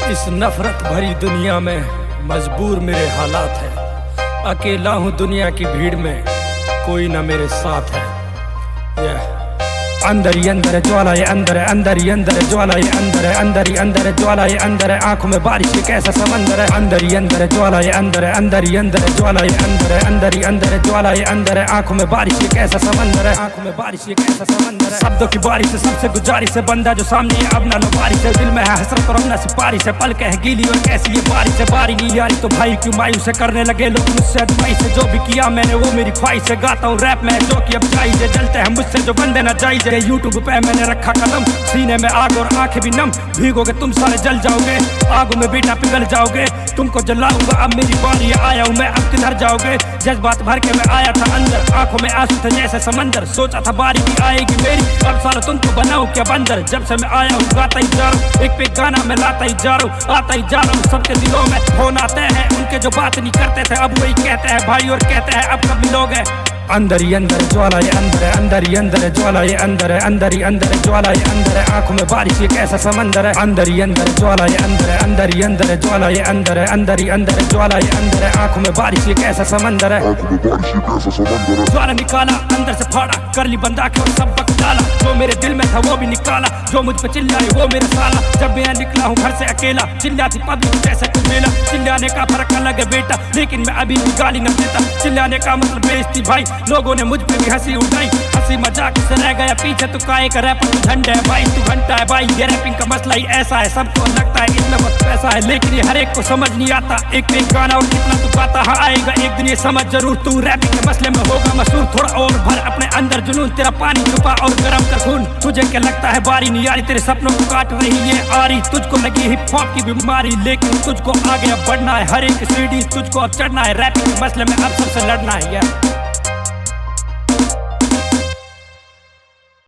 इस नफरत भरी दुनिया में मजबूर मेरे हालात हैं। अकेला हूँ दुनिया की भीड़ में, कोई ना मेरे साथ है। अंदर ही अंदर है ज्वाला, ये अंदर है, अंदर ही अंदर है ज्वाला, ये अंदर है, अंदर ही अंदर है ज्वाला, ये अंदर है। आंखों में बारिश एक ऐसा समंदर है, अंदर ही अंदर है ज्वाला, ये अंदर है, अंदर ही अंदर है ज्वाला, ये अंदर है, अंदर ही अंदर है ज्वाला, ये अंदर है। आंखों में बारिश एक ऐसा समंदर है, आंखों में बारिश एक ऐसा समंदर है। शब्दों की बारिश है, सबसे गुजारिश है, बंदा जो सामने है अब ना लो बारिश है। दिल में है हसरत और अपना सिपारिश है, पल है गीली और कैसी ये बारिश है। बारी नहीं यारी तो भाई क्यों मायूस है, करने लगे लोग मुझसे अदमाई से। जो भी किया मैंने वो मेरी ख्वाहिश है, गाता हूँ रैप में जो कि अब जायज़ है। जलते हैं मुझसे जो बंदे ना जायज़ है, यूट्यूब पे मैंने रखा कदम, सीने में आग और आंखें भी नम। भीगोगे तुम सारे जल जाओगे, आगों में बेटा पिघल जाओगे। तुमको जलाऊंगा अब मेरी बारी, आया हूँ मैं अब किधर जाओगे। जज्बात भर के मैं आया था अंदर, आंखों में आंसू थे जैसे समंदर। सोचा था बारी भी आएगी मेरी, अब सारा तुमको बनाऊं क्या बंदर। जब से मैं आया हूँ गाता ही जा रहा हूँ, एक पे गाना मैं लाता ही जा रहा हूँ, आता ही जा रहा हूँ। सबके दिलों में फोन आते हैं, उनके जो बात नहीं करते थे अब वही कहते हैं भाई, और कहते हैं अब कब मिलोगे। अंदर ही अंदर ज्वाला, ये अंदर है, अंदर ही अंदर है ज्वाला, ये अंदर है, अंदर ही अंदर है ज्वाला, ये अंदर है। आंखों में बारिश एक ऐसा समंदर है, अंदर ही अंदर ज्वाला, ये अंदर है, अंदर ही अंदर है ज्वाला, ये अंदर है, अंदर ही अंदर है ज्वाला, ये अंदर है। आंखों में बारिश एक ऐसा समंदर है, ज्वाला निकाला अंदर से फाड़ा, कर ली बंदा के और सब वक्त डाला। जो मेरे दिल में था वो भी निकाला, जो मुझ पे चिल्लाए वो मेरा साला। जब मैं निकला हूँ घर से अकेला, चिल्लाती पब्लिक जैसे कोई मेला। चिल्लाने का फर्क अलग है बेटा, लेकिन मैं अभी भी गाली न देता। चिल्लाने का मतलब बेइज्जती भाई, लोगों ने मुझ पे भी हंसी उठाई। हंसी मजाक से रह गया पीछे, तू काहे का रैपर तू झंडा है भाई, तू घंटा है भाई। ये रैपिंग का मसला ही ऐसा है, सबको लगता है इसमें बहुत पैसा है, लेकिन ये हर एक को समझ नहीं आता। एक एक गाना और कितना तू गाता, हाँ आएगा एक दिन ये समझ जरूर। तू रैपिंग के मसले में होगा मशहूर, थोड़ा और भर अपने अंदर जुनून। तेरा पानी छुपा और गर्म कर खून, तुझे क्या लगता है बारी नहीं यारी, तेरे सपनों को काट रही ये आरी। तुझको लगी हिप हॉप की बीमारी, लेकिन तुझको आगे अब बढ़ना है। हर एक सीढ़ी तुझको अब चढ़ना है, रैपिंग के मसले में अब सबसे लड़ना है यार।